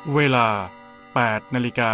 เวลา 8 นาฬิกา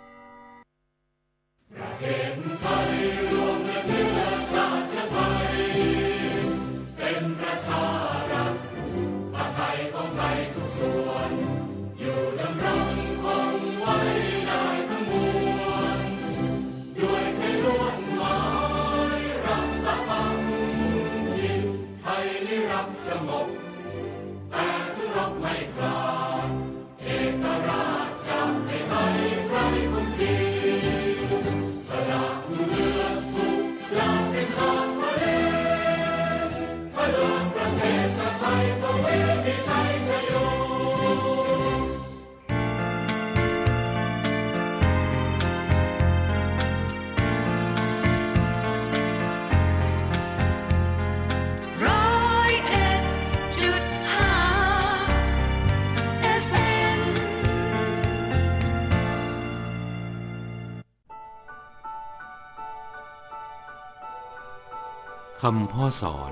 คำพ่อสอน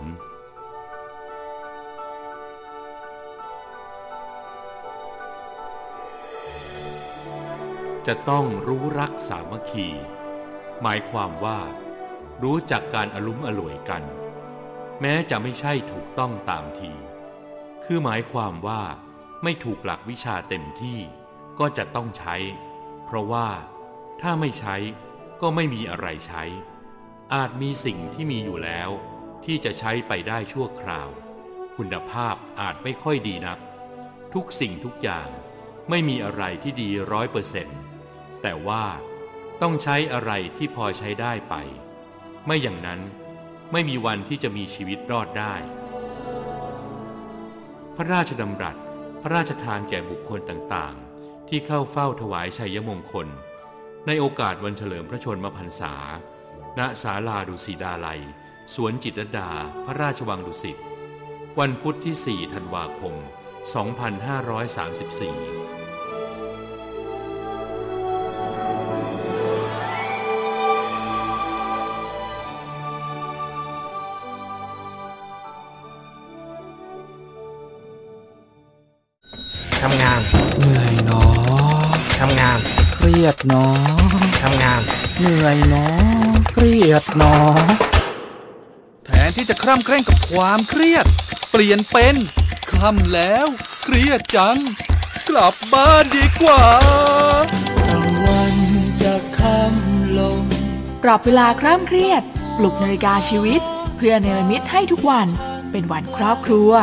จะต้องรู้รักสามัคคีหมายความว่ารู้จักการอลุ้มอล่วยกันแม้จะไม่ใช่ถูกต้องตามทีคือหมายความว่าไม่ถูกหลักวิชาเต็มที่ก็จะต้องใช้เพราะว่าถ้าไม่ใช้ก็ไม่มีอะไรใช้อาจมีสิ่งที่มีอยู่แล้วที่จะใช้ไปได้ชั่วคราวคุณภาพอาจไม่ค่อยดีนักทุกสิ่งทุกอย่างไม่มีอะไรที่ดี 100% แต่ว่าต้องใช้อะไรที่พอใช้ได้ไปไม่อย่างนั้นไม่มีวันที่จะมีชีวิตรอดได้พระราชดำรัสพระราชทานแก่บุคคลต่างๆที่เข้าเฝ้าถวายชัยมงคลในโอกาสวันเฉลิมพระชนมพรรษาณศาลาดุสิตาลัยสวนจิตรลดาพระราชวังดุสิตวันพุธที่ 4 ธันวาคม 2534 ทำงานเหนื่อยเนาะทำงานเครียดเนาะทำงานเหนื่อยเนาะเครียดเนาะแทนที่จะคร่ำเคร่งกับความเครียดเปลี่ยนเป็นค่ำแล้วเครียดจังกลับบ้านดีกว่าตะวันจะค่ำลงปรับเวลาคร่ำเครียดปลุกนาฬิกาชีวิตเพื่อเนรมิตให้ทุกวันเป็นวันครอบครัว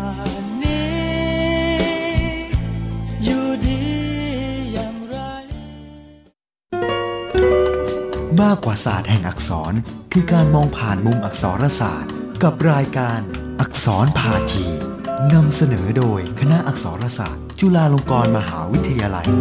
มากกว่าศาสตร์แห่งอักษรคือการมองผ่านมุมอักษรศาสตร์กับรายการอักษรพาทีนำเสนอโดยคณะอักษรศาสตร์จุฬาลงกรณ์มหาวิทยาลัย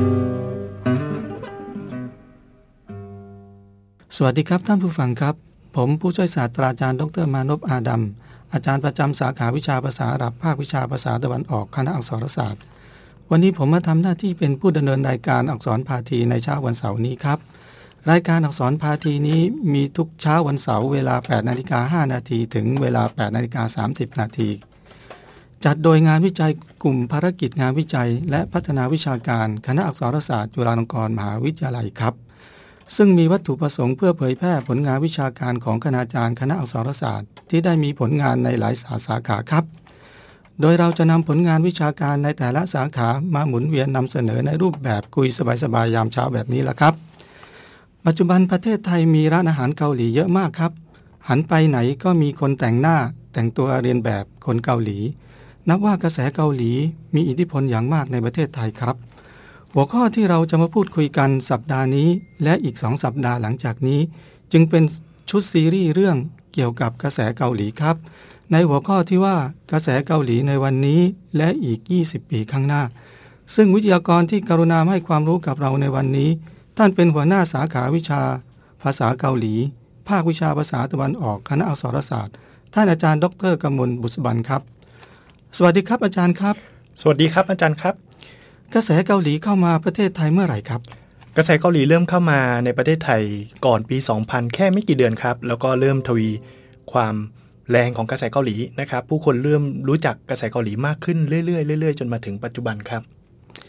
สวัสดีครับท่านผู้ฟังครับผมผู้ช่วยศาสตราจารย์ดร.มานพอาดัมอาจารย์ประจำสาขาวิชาภาษาอาหรับภาควิชาภาษาตะวันออกคณะอักษรศาสตร์วันนี้ผมมาทำหน้าที่เป็นผู้ดำเนินรายการอักษรพาทีในเช้าวันเสาร์นี้ครับรายการอักษรพาทีนี้มีทุกเช้าวันเสาร์เวลา 8:05 น.ถึงเวลา 8:30 น.จัดโดยงานวิจัยกลุ่มภารกิจงานวิจัยและพัฒนาวิชาการคณะอักษรศาสตร์จุฬาลงกรณ์มหาวิทยาลัยครับซึ่งมีวัตถุประสงค์เพื่อเผยแพร่ผลงานวิชาการของคณาจารย์คณะอักษรศาสตร์ที่ได้มีผลงานในหลายสาขาครับโดยเราจะนำผลงานวิชาการในแต่ละสาขามาหมุนเวียนนำเสนอในรูปแบบคุยสบายๆยามเช้าแบบนี้ละครับปัจจุบันประเทศไทยมีร้านอาหารเกาหลีเยอะมากครับหันไปไหนก็มีคนแต่งหน้าแต่งตัวเรียนแบบคนเกาหลีนับว่ากระแสเกาหลีมีอิทธิพลอย่างมากในประเทศไทยครับหัวข้อที่เราจะมาพูดคุยกันสัปดาห์นี้และอีก2 สัปดาห์หลังจากนี้จึงเป็นชุดซีรีส์เรื่องเกี่ยวกับกระแสเกาหลีครับในหัวข้อที่ว่ากระแสเกาหลีในวันนี้และอีก20 ปีข้างหน้าซึ่งวิทยากรที่กรุณาให้ความรู้กับเราในวันนี้ท่านเป็นหัวหน้าสาขาวิชาภาษาเกาหลีภาควิชาภาษาตะวันออกคณะอักษรศาสตร์ท่านอาจารย์ดร.กมลบุษบันครับสวัสดีครับอาจารย์ครับสวัสดีครับอาจารย์ครับกระแสเกาหลีเข้ามาประเทศไทยเมื่อไหร่ครับกระแสเกาหลีเริ่มเข้ามาในประเทศไทยก่อนปี 2000 แค่ไม่กี่เดือนครับแล้วก็เริ่มทวีความแรงของกระแสเกาหลีนะครับผู้คนเริ่มรู้จักกระแสเกาหลีมากขึ้นเรื่อยๆจนมาถึงปัจจุบันครับ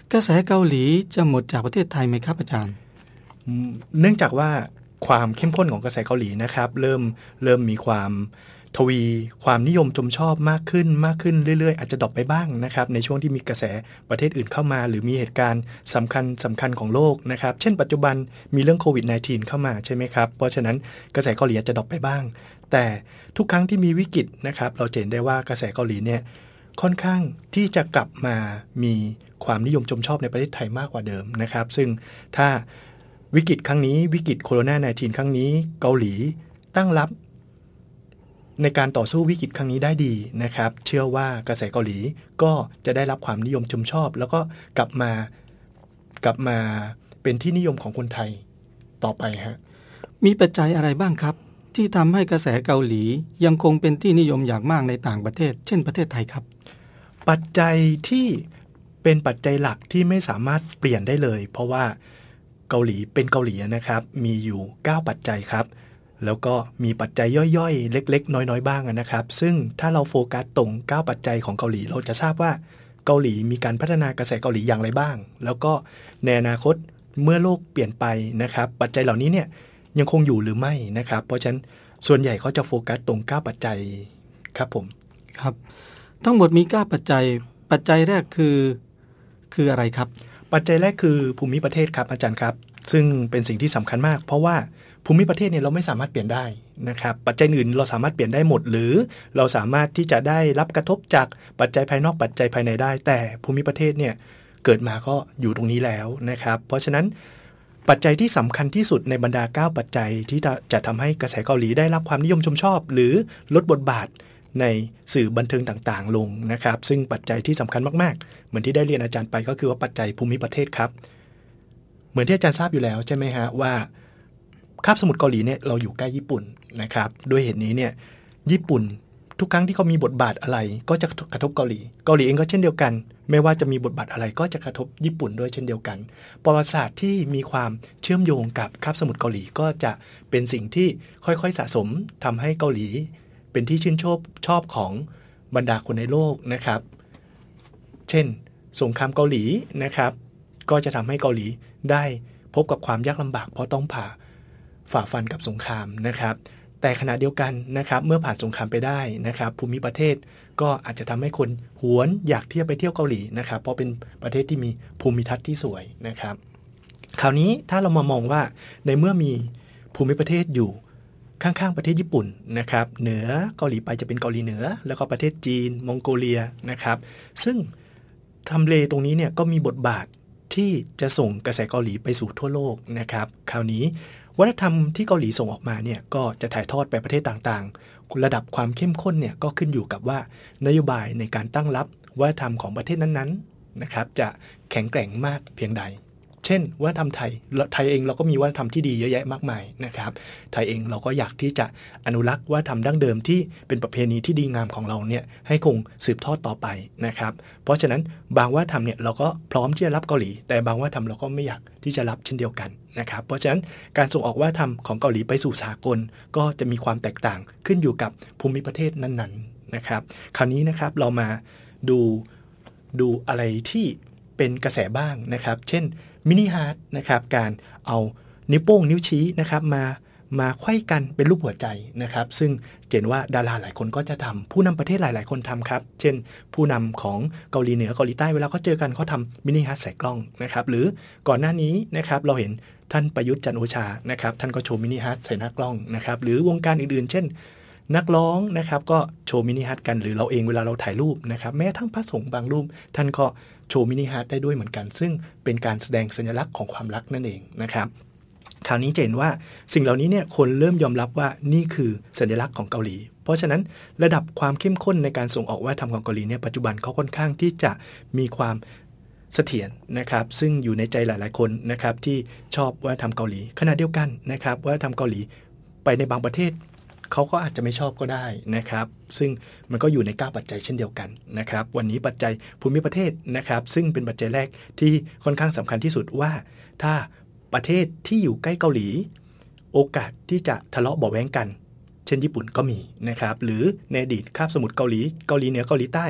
กระแสเกาหลีจะหมดจากประเทศไทยไหมครับอาจารย์เนื่องจากว่าความเข้มข้นของกระแสเกาหลีนะครับเริ่มมีความทวีความนิยมชมชอบมากขึ้นเรื่อยๆอาจจะดรอปไปบ้างนะครับในช่วงที่มีกระแสประเทศอื่นเข้ามาหรือมีเหตุการณ์สำคัญของโลกนะครับเช่นปัจจุบันมีเรื่องโควิด -19 เข้ามาใช่ไหมครับเพราะฉะนั้นกระแสเกาหลีอาจจะดรอปไปบ้างแต่ทุกครั้งที่มีวิกฤตนะครับเราเห็นได้ว่ากระแสเกาหลีเนี่ยค่อนข้างที่จะกลับมามีความนิยมชมชอบในประเทศไทยมากกว่าเดิมนะครับซึ่งถ้าวิกฤตครั้งนี้วิกฤตโควิด -19 ครั้งนี้เกาหลีตั้งรับในการต่อสู้วิกฤตครั้งนี้ได้ดีนะครับเชื่อว่ากระแสเกาหลีก็จะได้รับความนิยมชมชอบแล้วก็กลับมาเป็นที่นิยมของคนไทยต่อไปฮะมีปัจจัยอะไรบ้างครับที่ทำให้กระแสเกาหลียังคงเป็นที่นิยมอย่างมากในต่างประเทศเช่นประเทศไทยครับปัจจัยที่เป็นปัจจัยหลักที่ไม่สามารถเปลี่ยนได้เลยเพราะว่าเกาหลีเป็นเกาหลีนะครับมีอยู่9ปัจจัยครับแล้วก็มีปัจจัยย่อยๆเล็กๆน้อยๆบ้างนะครับซึ่งถ้าเราโฟกัสตรง9ปัจจัยของเกาหลีเราจะทราบว่าเกาหลีมีการพัฒนากระแสเกาหลีอย่างไรบ้างแล้วก็ในอนาคตเมื่อโลกเปลี่ยนไปนะครับปัจจัยเหล่านี้เนี่ยยังคงอยู่หรือไม่นะครับเพราะฉะนั้นส่วนใหญ่เขาจะโฟกัสตรง9ปัจจัยครับผมครับทั้งหมดมี9ปัจจัยแรกคืออะไรครับปัจจัยแรกคือภูมิประเทศครับอาจารย์ครับซึ่งเป็นสิ่งที่สำคัญมากเพราะว่าภูมิประเทศเนี่ยเราไม่สามารถเปลี่ยนได้นะครับปัจจัยอื่นเราสามารถเปลี่ยนได้หมดหรือเราสามารถที่จะได้รับกระทบจากปัจจัยภายนอกปัจจัยภายในได้แต่ภูมิประเทศเนี่ยเกิดมาก็อยู่ตรงนี้แล้วนะครับเพราะฉะนั้นปัจจัยที่สำคัญที่สุดในบรรดา9ปัจจัยที่จะทำให้กระแสเกาหลีได้รับความนิยมชมชอบหรือลดบทบาทในสื่อบันเทิงต่างๆลงนะครับซึ่งปัจจัยที่สำคัญมากๆเหมือนที่ได้เรียนอาจารย์ไปก็คือว่าปัจจัยภูมิประเทศครับเหมือนที่อาจารย์ทราบอยู่แล้วใช่ไหมฮะว่าคาบสมุทรเกาหลีเนี่ยเราอยู่ใกล้ญี่ปุ่นนะครับด้วยเหตุนี้เนี่ยญี่ปุ่นทุกครั้งที่เขามีบทบาทอะไรก็จะกระทบเกาหลีเองก็เช่นเดียวกันไม่ว่าจะมีบทบาทอะไรก็จะกระทบญี่ปุ่นด้วยเช่นเดียวกันประวัติศาสตร์ที่มีความเชื่อมโยงกับคาบสมุทรเกาหลีก็จะเป็นสิ่งที่ค่อยๆสะสมทำให้เกาหลีเป็นที่ชื่นชอบของบรรดาคนในโลกนะครับเช่นสงครามเกาหลีนะครับก็จะทำให้เกาหลีได้พบกับความยากลำบากเพราะต้องฝ่าฟันกับสงครามนะครับแต่ขณะเดียวกันนะครับเมื่อผ่านสงครามไปได้นะครับภูมิประเทศก็อาจจะทำให้คนหวนอยากที่จะไปเที่ยวเกาหลีนะครับเพราะเป็นประเทศที่มีภูมิทัศน์ที่สวยนะครับคราวนี้ถ้าเรามามองว่าในเมื่อมีภูมิประเทศอยู่ข้างๆประเทศญี่ปุ่นนะครับเหนือเกาหลีไปจะเป็นเกาหลีเหนือแล้วก็ประเทศจีนมองโกเลียนะครับซึ่งทำเลตรงนี้เนี่ยก็มีบทบาทที่จะส่งกระแสเกาหลีไปสู่ทั่วโลกนะครับคราวนี้วัฒนธรรมที่เกาหลีส่งออกมาเนี่ยก็จะถ่ายทอดไปประเทศต่างๆระดับความเข้มข้นเนี่ยก็ขึ้นอยู่กับว่านโยบายในการตั้งรับวัฒนธรรมของประเทศนั้นๆนะครับจะแข็งแกร่งมากเพียงใดเช่นวัฒนธรรมไทยเองเราก็มีวัฒนธรรมที่ดีเยอะแยะมากมายนะครับไทยเองเราก็อยากที่จะอนุรักษ์วัฒนธรรมดั้งเดิมที่เป็นประเพณีที่ดีงามของเราเนี่ยให้คงสืบทอดต่อไปนะครับเพราะฉะนั้นบางวัฒนธรรมเนี่ยเราก็พร้อมที่จะรับเกาหลีแต่บางวัฒนธรรมเราก็ไม่อยากที่จะรับเช่นเดียวกันนะครับเพราะฉะนั้นการส่งออกวัฒนธรรมของเกาหลีไปสู่สากลก็จะมีความแตกต่างขึ้นอยู่กับภูมิประเทศนั้นๆนะครับคราวนี้นะครับเรามาดูอะไรที่เป็นกระแสบ้างนะครับเช่นมินิฮาร์ทนะครับการเอานิ้วโป้งนิ้วชี้นะครับมาไขว้กันเป็นรูปหัวใจนะครับซึ่งเห็นว่าดาราหลายคนก็จะทำผู้นำประเทศหลายๆคนทำครับเช่นผู้นำของเกาหลีเหนือเกาหลีใต้เวลาเขาเจอกันเขาทำมินิฮาร์ทใส่กล้องนะครับหรือก่อนหน้านี้นะครับเราเห็นท่านประยุทธ์จันทร์โอชานะครับท่านก็โชว์มินิฮาร์ทใส่หน้ากล้องนะครับหรือวงการอื่นๆเช่นนักร้องนะครับก็โชว์มินิฮาร์ทกันหรือเราเองเวลาเราถ่ายรูปนะครับแม้ทั้งพระสงฆ์บางรูปท่านก็โชว์มินิฮาร์ทได้ด้วยเหมือนกันซึ่งเป็นการแสดงสัญลักษณ์ของความรักนั่นเองนะครับคราวนี้จะเห็นว่าสิ่งเหล่านี้เนี่ยคนเริ่มยอมรับว่านี่คือสัญลักษณ์ของเกาหลีเพราะฉะนั้นระดับความเข้มข้นในการส่งออกวัฒนธรรมของเกาหลีเนี่ยปัจจุบันเขาค่อนข้างที่จะมีความเสถียรนะครับซึ่งอยู่ในใจหลายๆคนนะครับที่ชอบวัฒนธรรมเกาหลีขณะเดียวกันนะครับวัฒนธรรมเกาหลีไปในบางประเทศเขาก็อาจจะไม่ชอบก็ได้นะครับซึ่งมันก็อยู่ใน9ปัจจัยเช่นเดียวกันนะครับวันนี้ปัจจัยภูมิประเทศนะครับซึ่งเป็นปัจจัยแรกที่ค่อนข้างสำคัญที่สุดว่าถ้าประเทศที่อยู่ใกล้เกาหลีโอกาสที่จะทะเลาะเบาะแว้งกันเช่นญี่ปุ่นก็มีนะครับหรือในอดีตคาบสมุทรเกาหลีเหนือเกาหลีใต้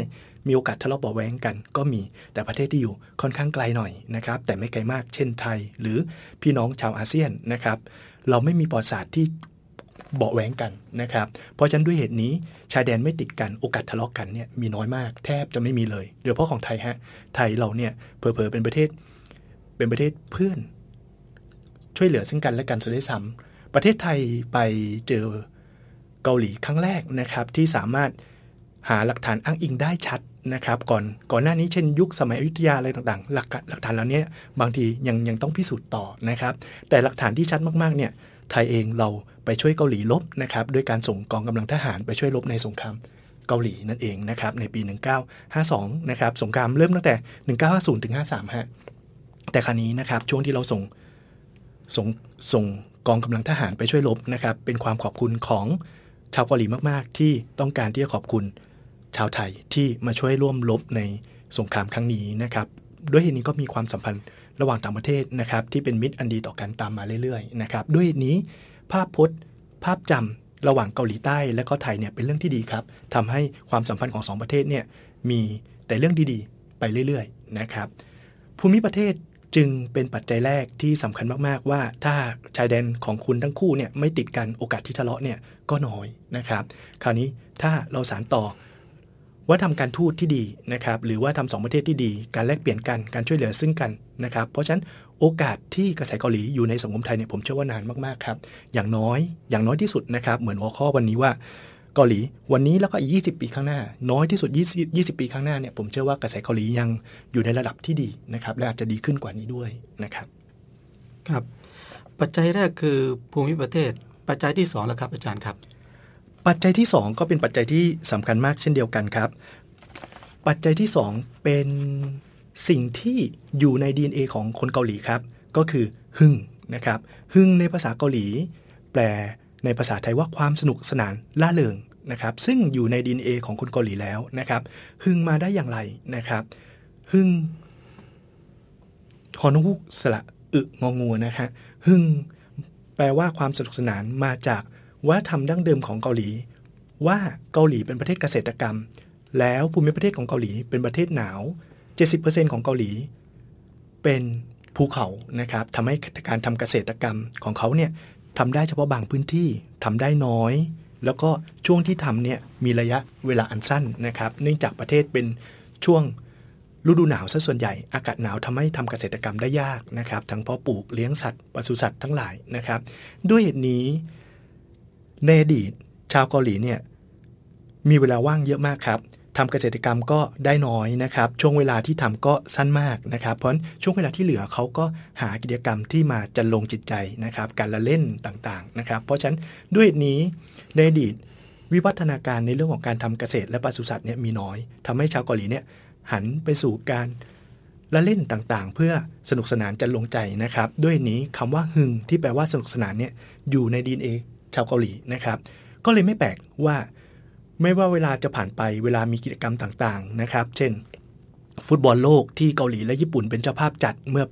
มีโอกาสทะเลาะเบาะแว้งกันก็มีแต่ประเทศที่อยู่ค่อนข้างไกลหน่อยนะครับแต่ไม่ไกลมากเช่นไทยหรือพี่น้องชาวอาเซียนนะครับเราไม่มีประวัติศาสตร์ที่เบาะแว้งกันนะครับเพราะฉะนั้นด้วยเหตุนี้ชายแดนไม่ติดกันโอกาสทะเลาะกันเนี่ยมีน้อยมากแทบจะไม่มีเลยโดยเฉพาะของไทยไทยเราเนี่ยเผลอๆเป็นประเทศเพื่อนช่วยเหลือซึ่งกันและกันซะด้วยซ้ำประเทศไทยไปเจอเกาหลีครั้งแรกนะครับที่สามารถหาหลักฐานอ้างอิงได้ชัดนะครับก่อนหน้านี้เช่นยุคสมัยอยุธยาอะไรต่างๆหลักฐานเหล่านี้บางทียังต้องพิสูจน์ต่อนะครับแต่หลักฐานที่ชัดมากๆเนี่ยไทยเองเราไปช่วยเกาหลีรบนะครับด้วยการส่งกองกำลังทหารไปช่วยรบในสงครามเกาหลีนั่นเองนะครับในปี1952นะครับสงครามเริ่มตั้งแต่1950ถึง53ฮะแต่คราวนี้นะครับช่วงที่เราส่งกองกำลังทหารไปช่วยรบนะครับเป็นความขอบคุณของชาวเกาหลีมากๆที่ต้องการที่จะขอบคุณชาวไทยที่มาช่วยร่วมรบในสงครามครั้งนี้นะครับด้วยเหตุนี้ก็มีความสัมพันธ์ระหว่างต่างประเทศนะครับที่เป็นมิตรอันดีต่อกันตามมาเรื่อยๆนะครับด้วยเหตุนี้ภาพพจน์ภาพจำระหว่างเกาหลีใต้และก็ไทยเนี่ยเป็นเรื่องที่ดีครับทำให้ความสัมพันธ์ของสองประเทศเนี่ยมีแต่เรื่องดีๆไปเรื่อยๆนะครับภูมิประเทศจึงเป็นปัจจัยแรกที่สำคัญมากๆว่าถ้าชายแดนของคุณทั้งคู่เนี่ยไม่ติดกันโอกาสที่ทะเลาะเนี่ยก็น้อยนะครับคราวนี้ถ้าเราสานต่อว่าทำการทูตที่ดีนะครับหรือว่าทำสองประเทศที่ดีการแลกเปลี่ยนกันการช่วยเหลือซึ่งกันนะครับเพราะฉะนั้นโอกาสที่กระแสเกาหลีอยู่ในสังคมไทยเนี่ยผมเชื่อว่านานมากๆครับอย่างน้อยที่สุดนะครับเหมือนหัวข้อวันนี้ว่าเกาหลีวันนี้แล้วก็อีก20ปีข้างหน้าน้อยที่สุด20ปีข้างหน้าเนี่ยผมเชื่อว่ากระแสเกาหลียังอยู่ในระดับที่ดีนะครับและอาจจะดีขึ้นกว่านี้ด้วยนะครับครับปัจจัยแรกคือภูมิประเทศปัจจัยที่2แล้วครับอาจารย์ครับปัจจัยที่2ก็เป็นปัจจัยที่สำคัญมากเช่นเดียวกันครับปัจจัยที่2เป็นสิ่งที่อยู่ใน DNA ของคนเกาหลีครับก็คือฮึ่งนะครับฮึ่งในภาษาเกาหลีแปลในภาษาไทยว่าความสนุกสนานล่าเริงนะครับซึ่งอยู่ใน DNA ของคนเกาหลีแล้วนะครับฮึ่งมาได้อย่างไรนะครับฮึ่งฮอนฮุกสระอึงองูนะฮะฮึ่งแปลว่าความสนุกสนานมาจากวัฒนธรรมดั้งเดิมของเกาหลีว่าเกาหลีเป็นประเทศเกษตรกรรมแล้วภูมิประเทศของเกาหลีเป็นประเทศหนาว 70% ของเกาหลีเป็นภูเขานะครับทำให้การทำเกษตรกรรมของเขาเนี่ยทำได้เฉพาะบางพื้นที่ทำได้น้อยแล้วก็ช่วงที่ทำเนี่ยมีระยะเวลาอันสั้นนะครับเนื่องจากประเทศเป็นช่วงฤดูหนาวซะส่วนใหญ่อากาศหนาวทำให้ทำเกษตรกรรมได้ยากนะครับทั้งเพาะปลูกเลี้ยงสัตว์ปศุสัตว์ทั้งหลายนะครับด้วยเหตุนี้ในอดีตชาวเกาหลีเนี่ยมีเวลาว่างเยอะมากครับทำเกษตรกรรมก็ได้น้อยนะครับช่วงเวลาที่ทำก็สั้นมากนะครับเพราะช่วงเวลาที่เหลือเขาก็หากิจกรรมที่มาจันลงจิตใจนะครับการละเล่นต่างๆนะครับเพราะฉะนั้นด้วยนี้ในอดีตวิวัฒนาการในเรื่องของการทำเกษตรและปศุสัตว์เนี่ยมีน้อยทำให้ชาวเกาหลีเนี่ยหันไปสู่การละเล่นต่างๆเพื่อสนุกสนานจันลงใจนะครับด้วยนี้คำว่าฮึงที่แปลว่าสนุกสนานเนี่ยอยู่ใน DNA ชาวเกาหลีนะครับก็เลยไม่แปลกว่าไม่ว่าเวลาจะผ่านไปเวลามีกิจกรรมต่างๆนะครับเช่นฟุตบอลโลกที่เกาหลีและญี่ปุ่นเป็นเจ้าภาพจัดเมื่อปี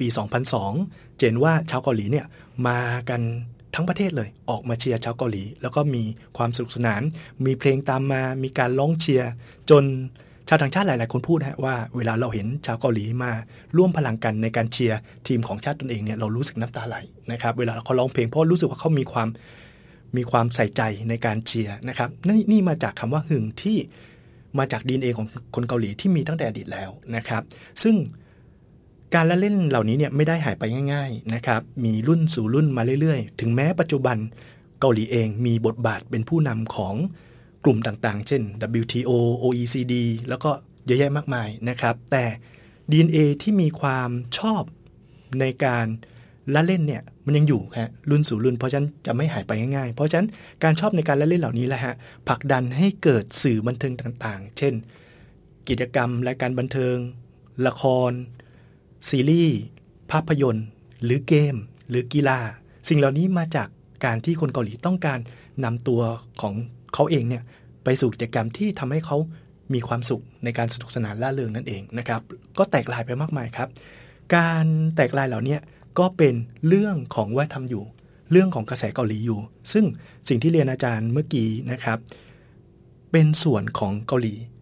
2002 เห็นว่าชาวเกาหลีเนี่ยมากันทั้งประเทศเลยออกมาเชียร์ชาวเกาหลีแล้วก็มีความสนุกสนานมีเพลงตามมามีการร้องเชียร์จนชาวต่างชาติหลายๆคนพูดว่าเวลาเราเห็นชาวเกาหลีมาร่วมพลังกันในการเชียร์ทีมของชาติตนเองเนี่ยเรารู้สึกน้ำตาไหลนะครับเวลาเขาร้องเพลงเพราะรู้สึกว่าเขามีความใส่ใจในการเชียร์นะครับนี่มาจากคำว่าหึงที่มาจาก DNA ของคนเกาหลีที่มีตั้งแต่อดีตแล้วนะครับซึ่งการละเล่นเหล่านี้เนี่ยไม่ได้หายไปง่ายๆนะครับมีรุ่นสู่รุ่นมาเรื่อยๆถึงแม้ปัจจุบันเกาหลีเองมีบทบาทเป็นผู้นำของกลุ่มต่างๆเช่น WTO OECD แล้วก็เยอะแยะมากมายนะครับแต่ DNA ที่มีความชอบในการละเล่นเนี่ยมันยังอยู่ฮะรุ่นสู่รุ่นเพราะฉะนั้นจะไม่หายไปง่ายๆเพราะฉะนั้นการชอบในการละเล่นเหล่านี้แหละฮะผลักดันให้เกิดสื่อบันเทิงต่างๆเช่นกิจกรรมรายการบันเทิงละครซีรีส์ภาพยนตร์หรือเกมหรือกีฬาสิ่งเหล่านี้มาจากการที่คนเกาหลีต้องการนำตัวของเขาเองเนี่ยไปสู่กิจกรรมที่ทำให้เขามีความสุขในการสนุกสนานล่าเริงนั่นเองนะครับก็แตกลายไปมากมายครับการแตกลายเหล่านี้ก็เป็นเรื่องของวัฒนธรรมอยู่เรื่องของกระแสเกาหลีอยู่ซึ่งสิ่งที่เรียนอาจารย์เมื่อกี้นะครับเป็นส่วนของเกาหลี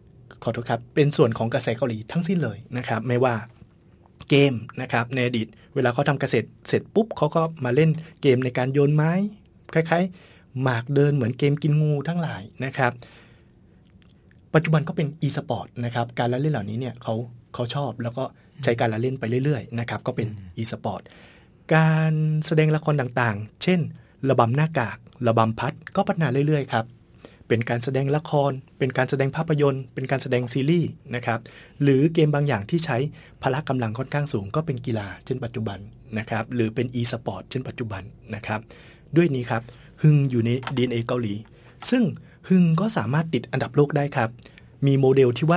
ขอโทษครับเป็นส่วนของกระแสเกาหลีทั้งสิ้นเลยนะครับไม่ว่าเกมนะครับในอดีตเวลาเขาทำเกษตรเสร็จปุ๊บเขาก็มาเล่นเกมในการโยนไม้คล้ายๆหมากเดินเหมือนเกมกินงูทั้งหลายนะครับปัจจุบันก็เป็น e-sport นะครับการละเล่นเหล่านี้เนี่ยเขาชอบแล้วก็ใช้การละเล่นไปเรื่อยๆนะครับก็เป็น e-sport การแสดงละครต่างๆเช่นระบำหน้ากากระบำพัดก็พัฒนาเรื่อยๆครับเป็นการแสดงละครเป็นการแสดงภาพยนตร์เป็นการแสดงซีรีส์นะครับหรือเกมบางอย่างที่ใช้พละกำลังค่อนข้างสูงก็เป็นกีฬาเช่นปัจจุบันนะครับหรือเป็น e-sport เช่นปัจจุบันนะครับด้วยนี้ครับฮึงอยู่ใน DNA เกาหลีซึ่งฮึงก็สามารถติดอันดับโลกได้ครับมีโมเดลที่ว่า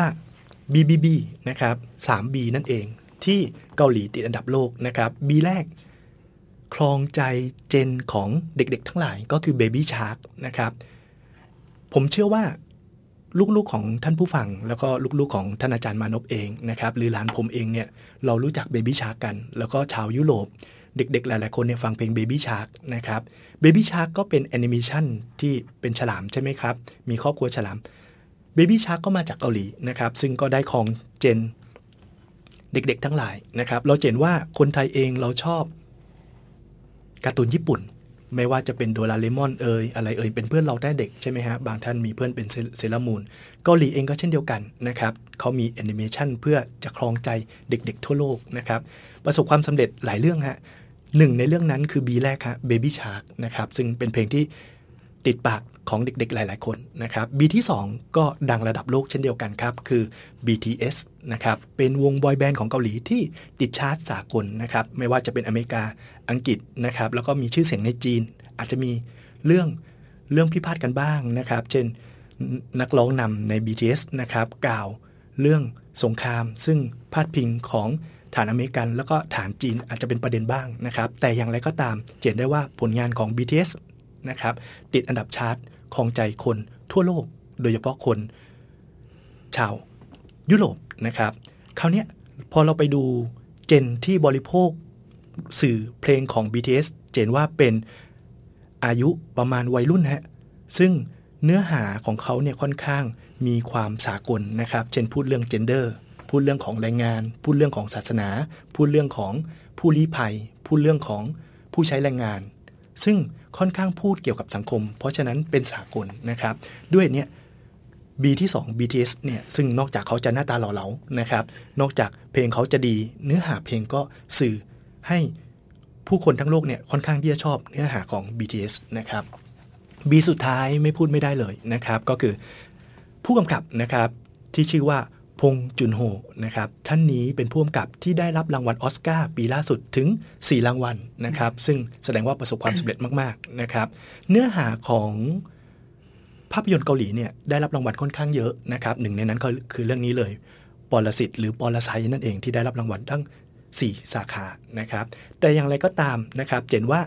BBB นะครับ 3B นั่นเองที่เกาหลีติดอันดับโลกนะครับ B แรกครองใจเจนของเด็กๆทั้งหลายก็คือ Baby Shark นะครับผมเชื่อว่าลูกๆของท่านผู้ฟังแล้วก็ลูกๆของท่านอาจารย์มานพเองนะครับหรือหลานผมเองเนี่ยเรารู้จัก Baby Shark กันแล้วก็ชาวยุโรปเด็กๆหลายๆคนเนี่ยฟังเพลง Baby Shark นะครับ Baby Shark ก็เป็นแอนิเมชันที่เป็นฉลามใช่ไหมครับมีครอบครัวฉลาม Baby Shark ก็มาจากเกาหลีนะครับซึ่งก็ได้ครองเจนเด็กๆทั้งหลายนะครับเราเห็นว่าคนไทยเองเราชอบการ์ตูนญี่ปุ่นไม่ว่าจะเป็นโดราเอมอนอะไรเป็นเพื่อนเราได้เด็กใช่ไหมฮะบางท่านมีเพื่อนเป็นเซเลอรามูนเกาหลีเองก็เช่นเดียวกันนะครับเขามีแอนิเมชันเพื่อจะครองใจเด็กๆทั่วโลกนะครับประสบความสำเร็จหลายเรื่องฮะหนึ่งในเรื่องนั้นคือ B แรกฮะ Baby Shark นะครับซึ่งเป็นเพลงที่ติดปากของเด็กๆหลายๆคนนะครับ B ที่2ก็ดังระดับโลกเช่นเดียวกันครับคือ BTS นะครับเป็นวงบอยแบนด์ของเกาหลีที่ติดชาร์ตสากลนะครับไม่ว่าจะเป็นอเมริกาอังกฤษนะครับแล้วก็มีชื่อเสียงในจีนอาจจะมีเรื่องพิพาทกันบ้างนะครับเช่นนักร้องนำใน BTS นะครับกล่าวเรื่องสงครามซึ่งพาดพิงของฐานอเมริกันแล้วก็ฐานจีนอาจจะเป็นประเด็นบ้างนะครับแต่อย่างไรก็ตามเห็นได้ว่าผลงานของ BTS นะครับติดอันดับชาร์ตครองใจคนทั่วโลกโดยเฉพาะคนชาวยุโรปนะครับคราวนี้พอเราไปดูเจนที่บริโภคสื่อเพลงของ BTS เห็นว่าเป็นอายุประมาณวัยรุ่นฮะซึ่งเนื้อหาของเขาเนี่ยค่อนข้างมีความสากลนะครับเช่นพูดเรื่อง gender พูดเรื่องของแรงงานพูดเรื่องของศาสนาพูดเรื่องของผู้ลี้ภัยพูดเรื่องของผู้ใช้แรงงานซึ่งค่อนข้างพูดเกี่ยวกับสังคมเพราะฉะนั้นเป็นสากลนะครับด้วยเนี่ย B ที่2 BTS เนี่ยซึ่งนอกจากเขาจะหน้าตาหล่อเหลานะครับนอกจากเพลงเขาจะดีเนื้อหาเพลงก็สื่อให้ผู้คนทั้งโลกเนี่ยค่อนข้างที่จะชอบเนื้อหาของ BTS นะครับ B สุดท้ายไม่พูดไม่ได้เลยนะครับก็คือผู้กำกับนะครับที่ชื่อว่าพงจุนโฮนะครับท่านนี้เป็นผู้กำกับที่ได้รับรางวัลออสการ์ปีล่าสุดถึง4รางวัลนะครับซึ่งแสดงว่าประสบความสำเร็จมากๆนะครับเนื้อหาของภาพยนตร์เกาหลีเนี่ยได้รับรางวัลค่อนข้างเยอะนะครับหนึ่งในนั้นก็คือเรื่องนี้เลยปรสิตหรือปรไซนั่นเองที่ได้รับรางวัลทั้ง4สาขานะครับแต่อย่างไรก็ตามนะครับเห็นว่า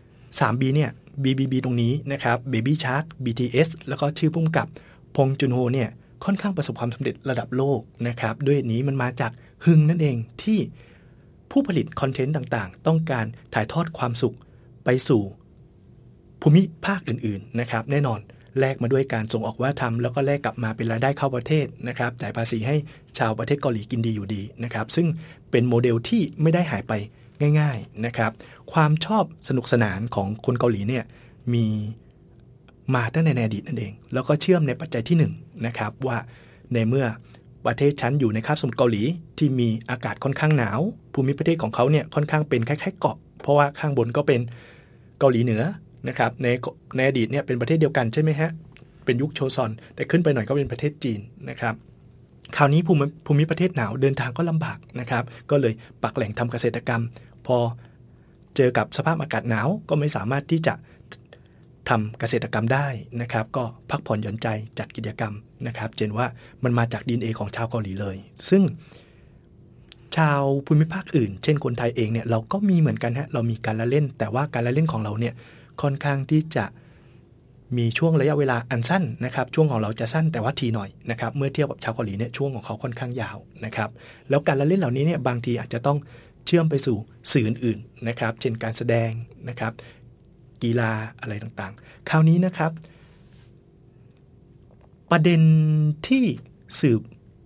3B เนี่ย BBB ตรงนี้นะครับ Baby Shark BTS แล้วก็ชื่อผู้กำกับพงจุนโฮเนี่ยค่อนข้างประสบความสำเร็จระดับโลกนะครับด้วยนี้มันมาจากฮึงนั่นเองที่ผู้ผลิตคอนเทนต์ต่างๆต้องการถ่ายทอดความสุขไปสู่ภูมิภาคอื่นๆนะครับแน่นอนแลกมาด้วยการส่งออกวัฒนธรรมแล้วก็แลกกลับมาเป็นรายได้เข้าประเทศนะครับจ่ายภาษีให้ชาวประเทศเกาหลีกินดีอยู่ดีนะครับซึ่งเป็นโมเดลที่ไม่ได้หายไปง่ายๆนะครับความชอบสนุกสนานของคนเกาหลีเนี่ยมีมาตั้งแต่ในอดีตนั่นเองแล้วก็เชื่อมในปัจจัยที่1นะครับว่าในเมื่อประเทศชั้นอยู่ในคาบสมุทรเกาหลีที่มีอากาศค่อนข้างหนาวภูมิประเทศของเขาเนี่ยค่อนข้างเป็นคล้ายๆเกาะเพราะว่าข้างบนก็เป็นเกาหลีเหนือนะครับในอดีตเนี่ยเป็นประเทศเดียวกันใช่ไหมฮะเป็นยุคโชซอนแต่ขึ้นไปหน่อยก็เป็นประเทศจีนนะครับคราวนี้ภูมิประเทศหนาวเดินทางก็ลำบากนะครับก็เลยปักแหล่งทำเกษตรกรรมพอเจอกับสภาพอากาศหนาวก็ไม่สามารถที่จะทำเกษตรกรรมได้นะครับก็พักผ่อนหย่อนใจจัดกิจกรรมนะครับเห็นว่ามันมาจาก DNA ของชาวเกาหลีเลยซึ่งชาวภูมิภาคอื่นเช่นคนไทยเองเนี่ยเราก็มีเหมือนกันฮะเรามีการละเล่นแต่ว่าการละเล่นของเราเนี่ยค่อนข้างที่จะมีช่วงระยะเวลาอันสั้นนะครับช่วงของเราจะสั้นแต่ว่าทีหน่อยนะครับเมื่อเทียบกับชาวเกาหลีเนี่ยช่วงของเขาค่อนข้างยาวนะครับแล้วการละเล่นเหล่านี้เนี่ยบางทีอาจจะต้องเชื่อมไปสู่สื่ออื่นๆนะครับเช่นการแสดงนะครับกีฬาอะไรต่างๆคราวนี้นะครับประเด็นที่สืบ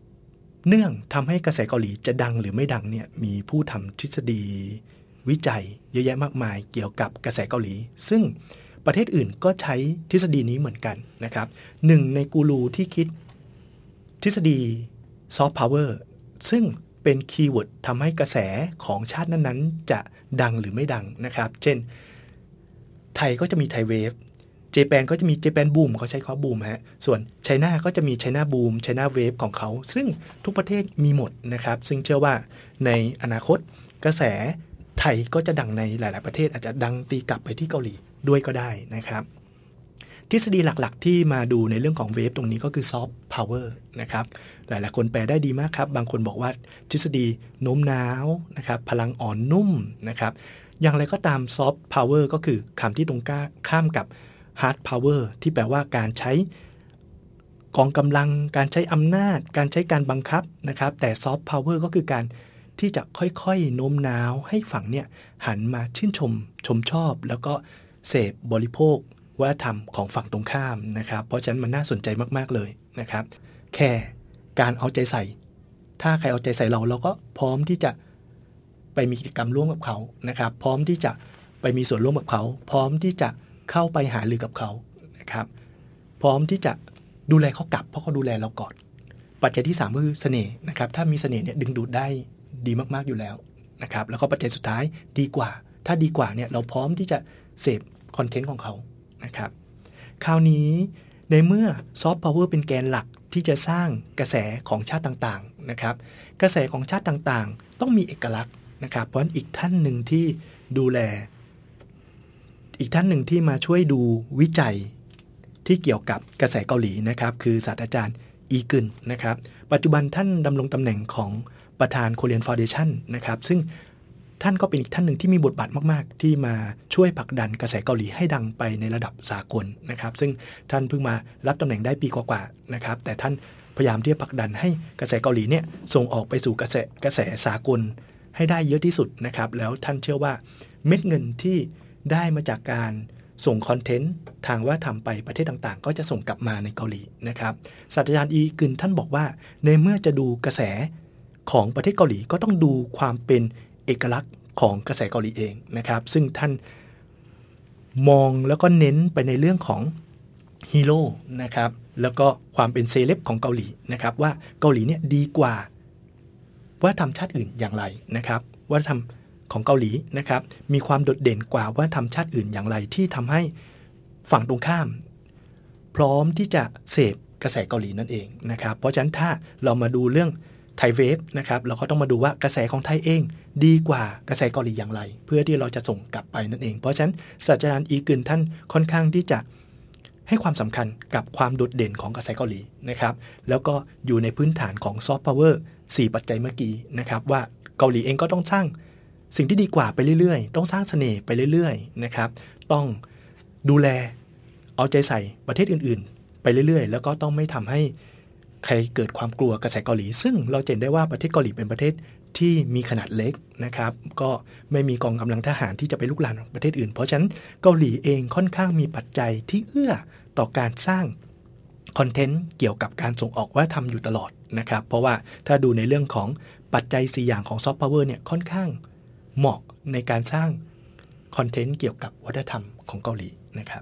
เนื่องทำให้กระแสเกาหลีจะดังหรือไม่ดังเนี่ยมีผู้ทำทฤษฎีวิจัยเยอะแยะมากมายเกี่ยวกับกระแสเกาหลีซึ่งประเทศอื่นก็ใช้ทฤษฎีนี้เหมือนกันนะครับหนึ่งในกูรูที่คิดทฤษฎีซอฟต์พาวเวอร์ซึ่งเป็นคีย์เวิร์ดทำให้กระแสของชาตินั้นๆจะดังหรือไม่ดังนะครับเช่นไทยก็จะมีไทยเวฟเจแปนก็จะมีเจแปนบูมเขาใช้คำว่าบูมฮะส่วนไชน่าก็จะมีไชน่าบูมไชน่าเวฟของเขาซึ่งทุกประเทศมีหมดนะครับซึ่งเชื่อว่าในอนาคตกระแสไทยก็จะดังในหลายๆประเทศอาจจะดังตีกลับไปที่เกาหลีด้วยก็ได้นะครับทฤษฎีหลักๆที่มาดูในเรื่องของเวฟตรงนี้ก็คือซอฟต์พาวเวอร์นะครับหลายๆคนแปลได้ดีมากครับบางคนบอกว่าทฤษฎีโน้มน้าวนะครับพลังอ่อนนุ่มนะครับอย่างไรก็ตามซอฟต์พาวเวอร์ก็คือคำที่ตรงข้ามกับฮาร์ดพาวเวอร์ที่แปลว่าการใช้กองกำลังการใช้อำนาจการใช้การบังคับนะครับแต่ซอฟต์พาวเวอร์ก็คือการที่จะค่อยๆโน้มน้าวให้ฝั่งเนี่ยหันมาชื่นชมชอบแล้วก็เสพบริโภควัฒนธรรมของฝั่งตรงข้ามนะครับเพราะฉะนั้นมันน่าสนใจมากๆเลยนะครับแค่การเอาใจใส่ถ้าใครเอาใจใส่เราก็พร้อมที่จะไปมีกิจกรรมร่วมกับเขานะครับพร้อมที่จะไปมีส่วนร่วมกับเขาพร้อมที่จะเข้าไปหารือกับเขานะครับพร้อมที่จะดูแลเขากลับเพราะเขาดูแลเราก่อนปัจจัยที่3ก็คือเสน่ห์นะครับถ้ามีเสน่ห์เนี่ยดึงดูดได้ดีมากๆอยู่แล้วนะครับแล้วก็ปัจจัยสุดท้ายดีกว่าถ้าดีกว่าเนี่ยเราพร้อมที่จะเสพคอนเทนต์ของเขานะครับคราวนี้ในเมื่อซอฟต์พาวเวอร์เป็นแกนหลักที่จะสร้างกระแสของชาติต่างๆนะครับกระแสของชาติต่างๆต้องมีเอกลักษณ์นะครับเพราะฉะนั้นอีกท่านหนึ่งที่ดูแลอีกท่านหนึ่งที่มาช่วยดูวิจัยที่เกี่ยวกับกระแสเกาหลีนะครับคือศาสตราจารย์อีกึนนะครับปัจจุบันท่านดำรงตำแหน่งของประธาน Korean Foundation นะครับซึ่งท่านก็เป็นอีกท่านหนึ่งที่มีบทบาทมากๆที่มาช่วยผลักดันกระแสเกาหลีให้ดังไปในระดับสากลนะครับซึ่งท่านเพิ่งมารับตำแหน่งได้ปีกว่าๆนะครับแต่ท่านพยายามที่จะผลักดันให้กระแสเกาหลีเนี่ยส่งออกไปสู่กระแสสากลให้ได้เยอะที่สุดนะครับแล้วท่านเชื่อว่าเม็ดเงินที่ได้มาจากการส่งคอนเทนต์ทางวัฒนธรรมไปประเทศต่างๆก็จะส่งกลับมาในเกาหลีนะครับศาสตราจารย์อีกึนท่านบอกว่าในเมื่อจะดูกระแสของประเทศเกาหลีก็ต้องดูความเป็นเอกลักษณ์ของกระแสเกาหลีเองนะครับซึ่งท่านมองแล้วก็เน้นไปในเรื่องของฮีโร่นะครับแล้วก็ความเป็นเซเลบของเกาหลีนะครับว่าเกาหลีเนี่ยดีกว่าวัฒนธรรมชาติอื่นอย่างไรนะครับวัฒนธรรมของเกาหลีนะครับมีความโดดเด่นกว่าวัฒนธรรมชาติอื่นอย่างไรที่ทำให้ฝั่งตรงข้ามพร้อมที่จะเสพกระแสเกาหลีนั่นเองนะครับเพราะฉะนั้นถ้าเรามาดูเรื่องไทยเวฟนะครับเราก็ต้องมาดูว่ากระแสของไทยเองดีกว่ากระแสเกาหลีอย่างไรเพื่อที่เราจะส่งกลับไปนั่นเองเพราะฉะนั้นศาสตราจารย์อีกึนท่านค่อนข้างที่จะให้ความสำคัญกับความโดดเด่นของกระแสเกาหลีนะครับแล้วก็อยู่ในพื้นฐานของซอฟต์พาวเวอร์4ปัจจัยเมื่อกี้นะครับว่าเกาหลีเองก็ต้องสร้างสิ่งที่ดีกว่าไปเรื่อยๆต้องสร้างเสน่ห์ไปเรื่อยๆนะครับต้องดูแลเอาใจใส่ประเทศอื่นๆไปเรื่อยๆแล้วก็ต้องไม่ทำให้ใครเกิดความกลัวกระแสเกาหลีซึ่งเราเห็นได้ว่าประเทศเกาหลีเป็นประเทศที่มีขนาดเล็กนะครับก็ไม่มีกองกำลังทหารที่จะไปลุกลามประเทศอื่นเพราะฉะนั้นเกาหลีเองค่อนข้างมีปัจจัยที่เอื้อต่อการสร้างคอนเทนต์เกี่ยวกับการส่งออกวัฒนธรรมอยู่ตลอดนะครับเพราะว่าถ้าดูในเรื่องของปัจจัย4อย่างของซอฟต์พาวเวอร์เนี่ยค่อนข้างเหมาะในการสร้างคอนเทนต์เกี่ยวกับวัฒนธรรมของเกาหลีนะครับ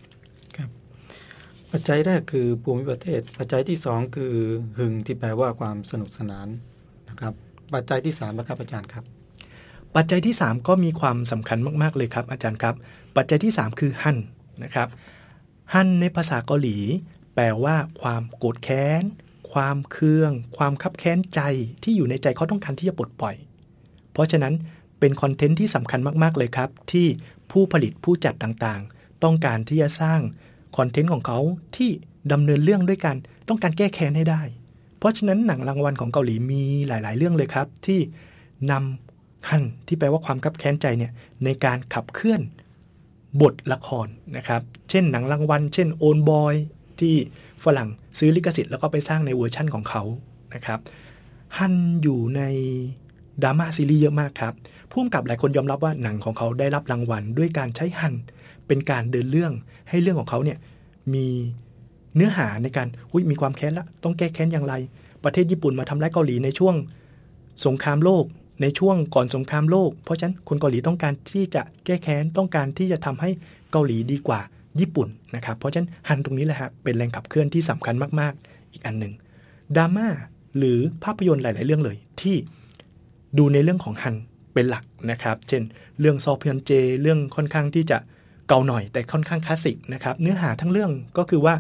ปัจจัยแรกคือภูมิประเทศปัจจัยที่2คือหึงที่แปลว่าความสนุกสนานนะครับปัจจัยที่3นะครับอาจารย์ครับปัจจัยที่3ก็มีความสำคัญมากๆเลยครับอาจารย์ครับปัจจัยที่3คือฮันนะครับฮันในภาษาเกาหลีแปลว่าความโกรธแค้นความเคืองความคับแค้นใจที่อยู่ในใจเขาต้องการที่จะปลดปล่อยเพราะฉะนั้นเป็นคอนเทนต์ที่สำคัญมากๆเลยครับที่ผู้ผลิตผู้จัดต่างๆต้องการที่จะสร้างคอนเทนต์ของเขาที่ดำเนินเรื่องด้วยกันต้องการแก้แค้นให้ได้เพราะฉะนั้นหนังรางวัลของเกาหลีมีหลายๆเรื่องเลยครับที่นำฮันที่แปลว่าความคับแค้นใจเนี่ยในการขับเคลื่อนบทละครนะครับเช่นหนังรางวัลเช่นโอนบอยที่ฝรั่งซื้อลิขสิทธิ์แล้วก็ไปสร้างในเวอร์ชั่นของเขานะครับฮันอยู่ในดราม่าซีรีส์เยอะมากครับผู้กำกับหลายคนยอมรับว่าหนังของเขาได้รับรางวัลด้วยการใช้ฮันเป็นการเดินเรื่องให้เรื่องของเขาเนี่ยมีเนื้อหาในการมีความแค้นละต้องแก้แค้นอย่างไรปประเทศญี่ปุ่นมาทำร้ายเกาหลีในช่วงสงครามโลกในช่วงก่อนสงครามโลกเพราะฉะนั้นคนเกาหลีต้องการที่จะแก้แค้นต้องการที่จะทำให้เกาหลีดีกว่าญี่ปุ่นนะครับเพราะฉะนั้นฮันตรงนี้แหละฮะเป็นแรงขับเคลื่อนที่สำคัญมากๆอีกอันหนึ่งดราม่าหรือภาพยนตร์หลายๆเรื่องเลยที่ดูในเรื่องของฮันเป็นหลักนะครับเช่นเรื่องซอพยอนเจเรื่องค่อนข้างที่จะเก่าหน่อยแต่ค่อนข้างคลาสสิกนะครับเนื้อหาทั้งเรื่องก็คือว่า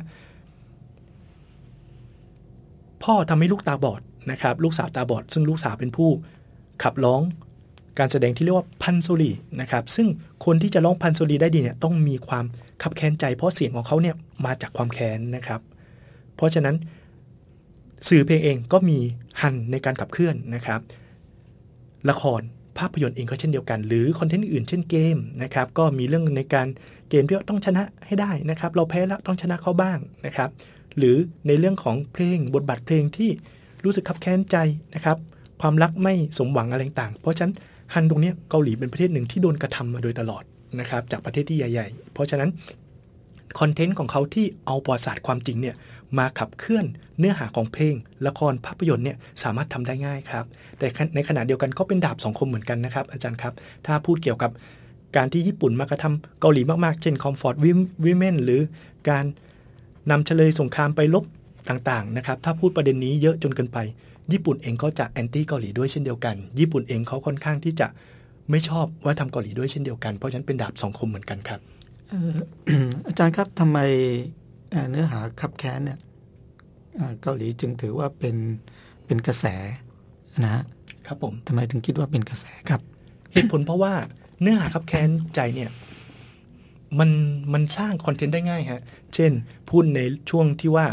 พ่อทำให้ลูกตาบอดนะครับลูกสาวตาบอดซึ่งลูกสาวเป็นผู้ขับร้องการแสดงที่เรียกว่าพันโซลีนะครับซึ่งคนที่จะร้องพันโซลีได้ดีเนี่ยต้องมีความขับแค้นใจเพราะเสียงของเขาเนี่ยมาจากความแค้นนะครับเพราะฉะนั้นสื่อเพลงเองก็มีฮันในการขับเคลื่อนนะครับละครภาพยนตร์เองก็เช่นเดียวกันหรือคอนเทนต์อื่นเช่นเกมนะครับก็มีเรื่องในการเกมที่ต้องชนะให้ได้นะครับเราแพ้แล้วต้องชนะเขาบ้างนะครับหรือในเรื่องของเพลงบทบาทเพลงที่รู้สึกขับแค้นใจนะครับความรักไม่สมหวังอะไรต่างเพราะฉะนั้นฮันตรงนี้เกาหลีเป็นประเทศหนึ่งที่โดนกระทำมาโดยตลอดนะครับจากประเทศที่ใหญ่ๆเพราะฉะนั้นคอนเทนต์ของเขาที่เอาประวัติศาสตร์ความจริงเนี่ยมาขับเคลื่อนเนื้อหาของเพลงละครภาพยนตร์เนี่ยสามารถทำได้ง่ายครับแต่ในขณะเดียวกันก็เป็นดาบสองคมเหมือนกันนะครับอาจารย์ครับถ้าพูดเกี่ยวกับการที่ญี่ปุ่นมากระทำเกาหลีมากๆเช่น Comfort Women หรือการนำเฉลยสงครามไปลบต่างๆนะครับถ้าพูดประเด็นนี้เยอะจนเกินไปญี่ปุ่นเองก็จะแอนตี้เกาหลีด้วยเช่นเดียวกันญี่ปุ่นเองเขาค่อนข้างที่จะไม่ชอบว่าทำเกาหลีด้วยเช่นเดียวกันเพราะฉะนั้นเป็นดาบสองคมเหมือนกันครับอาจารย์ครับทำไมเนื้อหาคับแค้นเนี่ยเกาหลีจึงถือว่าเป็นกระแสนะฮะครับผมทำไมถึงคิดว่าเป็นกระแสครับเหตุผลเพราะว่าเนื้อหาคับแค้นใจเนี่ยมันสร้างคอนเทนต์ได้ง่ายฮะเช่นพูดในช่วงที่ว่า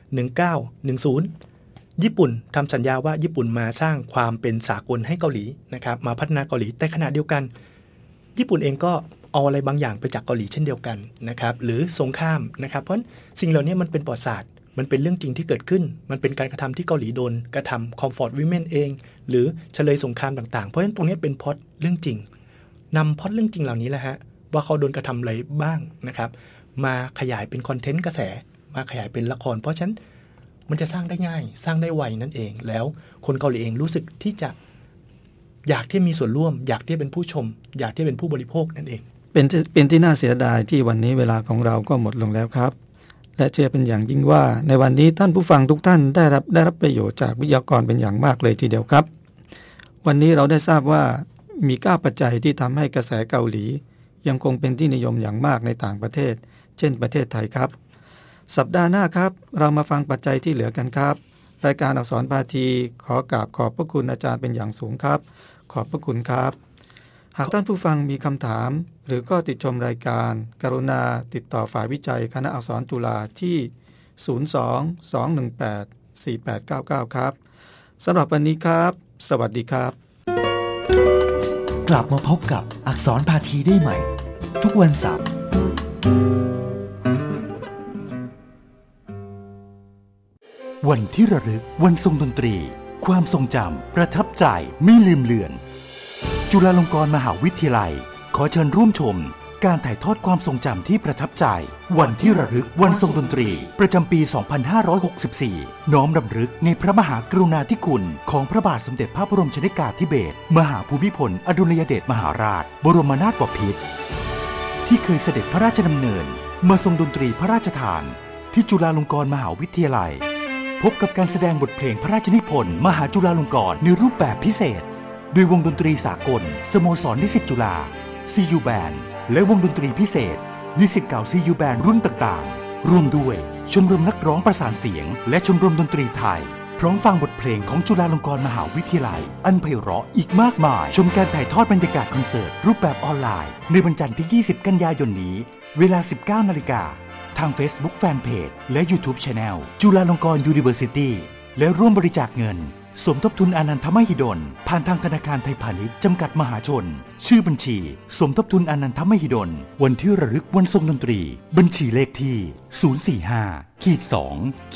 1910ญี่ปุ่นทำสัญญาว่าญี่ปุ่นมาสร้างความเป็นสากลให้เกาหลีนะครับมาพัฒนาเกาหลีแต่ขณะเดียวกันญี่ปุ่นเองก็เอาอะไรบางอย่างไปจากเกาหลีเช่นเดียวกันนะครับหรือสงครามนะครับเพราะสิ่งเหล่านี้มันเป็นประวัติศาสตร์มันเป็นเรื่องจริงที่เกิดขึ้นมันเป็นการกระทำที่เกาหลีโดนกระทำ Comfort Women เองหรือเฉลยสงครามต่างๆเพราะฉะนั้นตรงนี้เป็นพล็อตเรื่องจริงนำพล็อตเรื่องจริงเหล่านี้แหละฮะว่าเขาโดนกระทำอะไรบ้างนะครับมาขยายเป็นคอนเทนต์กระแสมาขยายเป็นละครเพราะฉะนั้นมันจะสร้างได้ง่ายสร้างได้ไวนั่นเองแล้วคนเกาหลีเองรู้สึกที่จะอยากที่มีส่วนร่วมอยากที่เป็นผู้ชมอยากที่เป็นผู้บริโภคนั่นเองเป็นที่น่าเสียดายที่วันนี้เวลาของเราก็หมดลงแล้วครับและเชื่อเป็นอย่างยิ่งว่าในวันนี้ท่านผู้ฟังทุกท่านได้รับประโยชน์จากวิทยากรเป็นอย่างมากเลยทีเดียวครับวันนี้เราได้ทราบว่ามี9ปัจจัยที่ทำให้กระแสเกาหลียังคงเป็นที่นิยมอย่างมากในต่างประเทศเช่นประเทศไทยครับสัปดาห์หน้าครับเรามาฟังปัจจัยที่เหลือกันครับรายการอักษรภาทีขอกราบขอบพระคุณอาจารย์เป็นอย่างสูงครับขอบพระคุณครับหากท่านผู้ฟังมีคำถามหรือก็ติชมรายการกรุณาติดต่อฝ่ายวิจัยคณะอักษรจุฬาที่ 02-218-4899 ครับสำหรับวันนี้ครับสวัสดีครับกลับมาพบกับอักษรภาทีได้ใหม่ทุกวันเสาร์วันที่ระลึกวันทรงดนตรีความทรงจำประทับใจไม่ลืมเลือนจุฬาลงกรณ์มหาวิทยาลัยขอเชิญร่วมชมการถ่ายทอดความทรงจำที่ประทับใจวันที่ระลึกวันทรงดนตรีประจำปี 2564 น้อมรำลึกในพระมหากรุณาธิคุณของพระบาทสมเด็จพระบรมชนกาธิเบศรมหาภูมิพลอดุลยเดชมหาราชบรมนาถบพิตรที่เคยเสด็จพระราชดำเนินมาทรงดนตรีพระราชทานที่จุฬาลงกรณ์มหาวิทยาลัยพบกับการแสดงบทเพลงพระราชนิพนธ์มหาจุฬาลงกรณ์ในรูปแบบพิเศษโดยวงดนตรีสากลสโมสรนิสิตจุฬา CU Band และวงดนตรีพิเศษนิสิตเก่า CU Band รุ่นต่างๆรวมด้วยชมรมนักร้องประสานเสียงและชมรมดนตรีไทยพร้อมฟังบทเพลงของจุฬาลงกรณ์มหาวิทยาลัยอันไพเราะอีกมากมายชมการถ่ายทอดบรรยากาศคอนเสิร์ตรูปแบบออนไลน์ในวันจันทร์ที่ 20 กันยายนนี้เวลา 19 นาฬิกาทาง Facebook Fanpage และ YouTube Channel จุฬาลงกรณ์ University และร่วมบริจาคเงินสมทบทุนอนันทมหิดลผ่านทางธนาคารไทยพาณิชย์จำกัดมหาชนชื่อบัญชีสมทบทุนอนันทมหิดลวันที่ระลึกวันทรงดนตรีบัญชีเลขที่ 045-2-1